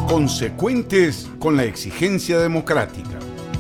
consecuentes con la exigencia democrática.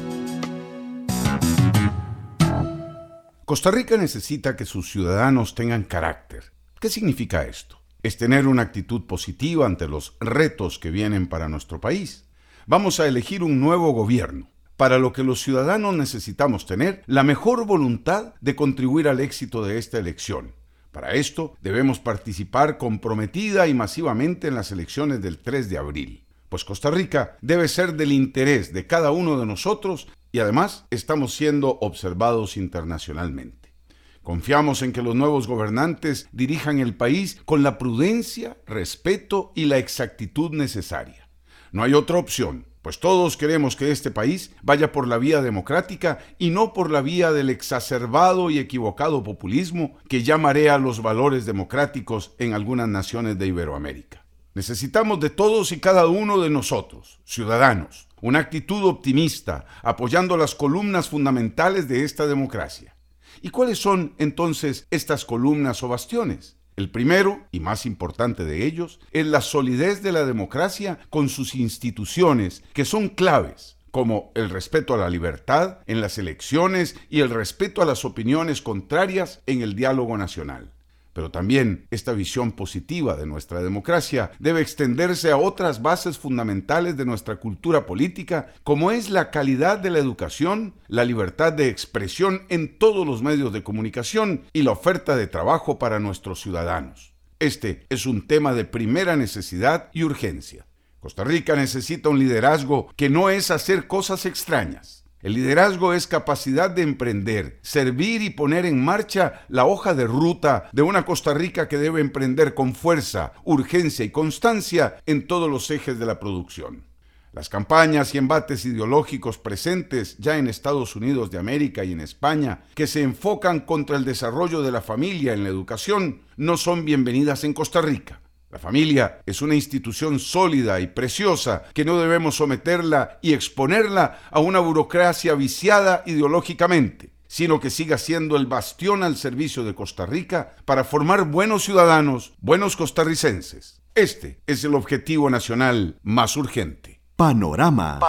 Costa Rica necesita que sus ciudadanos tengan carácter. ¿Qué significa esto? Es tener una actitud positiva ante los retos que vienen para nuestro país. Vamos a elegir un nuevo gobierno, para lo que los ciudadanos necesitamos tener la mejor voluntad de contribuir al éxito de esta elección. Para esto debemos participar comprometida y masivamente en las elecciones del 3 de abril, pues Costa Rica debe ser del interés de cada uno de nosotros y además estamos siendo observados internacionalmente. Confiamos en que los nuevos gobernantes dirijan el país con la prudencia, respeto y la exactitud necesaria. No hay otra opción, pues todos queremos que este país vaya por la vía democrática y no por la vía del exacerbado y equivocado populismo que ya marea los valores democráticos en algunas naciones de Iberoamérica. Necesitamos de todos y cada uno de nosotros, ciudadanos, una actitud optimista, apoyando las columnas fundamentales de esta democracia. ¿Y cuáles son entonces estas columnas o bastiones? El primero, y más importante de ellos, es la solidez de la democracia con sus instituciones, que son claves, como el respeto a la libertad en las elecciones y el respeto a las opiniones contrarias en el diálogo nacional. Pero también esta visión positiva de nuestra democracia debe extenderse a otras bases fundamentales de nuestra cultura política, como es la calidad de la educación, la libertad de expresión en todos los medios de comunicación y la oferta de trabajo para nuestros ciudadanos. Este es un tema de primera necesidad y urgencia. Costa Rica necesita un liderazgo que no es hacer cosas extrañas. El liderazgo es capacidad de emprender, servir y poner en marcha la hoja de ruta de una Costa Rica que debe emprender con fuerza, urgencia y constancia en todos los ejes de la producción. Las campañas y embates ideológicos presentes ya en Estados Unidos de América y en España, que se enfocan contra el desarrollo de la familia en la educación, no son bienvenidas en Costa Rica. La familia es una institución sólida y preciosa que no debemos someterla y exponerla a una burocracia viciada ideológicamente, sino que siga siendo el bastión al servicio de Costa Rica para formar buenos ciudadanos, buenos costarricenses. Este es el objetivo nacional más urgente. Panorama.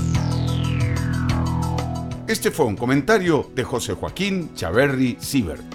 Este fue un comentario de José Joaquín Chaverri Siebert.